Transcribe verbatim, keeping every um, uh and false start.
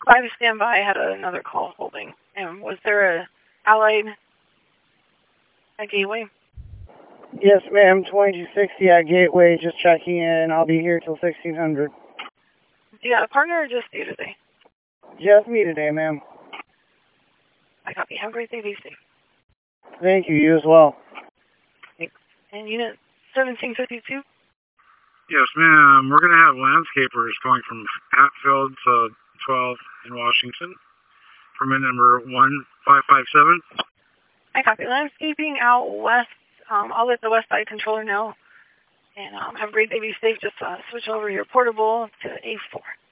Five standby had another call holding. And was there a Allied at Gateway? Yes, ma'am. twenty-two sixty at Gateway. Just checking in. I'll be here till sixteen hundred. Do you got a partner or just you today? Just me today, ma'am. I copy. Have a great day. Be safe. Thank you. You as well. Thanks. And unit seventeen fifty-two? Yes, ma'am. We're going to have landscapers going from Hatfield to twelve in Washington. Permit number one five five seven. I copy. Landscaping out west. Um, I'll let the west side controller know. And um, have a great day. Be safe. Just uh, switch over your portable to A four.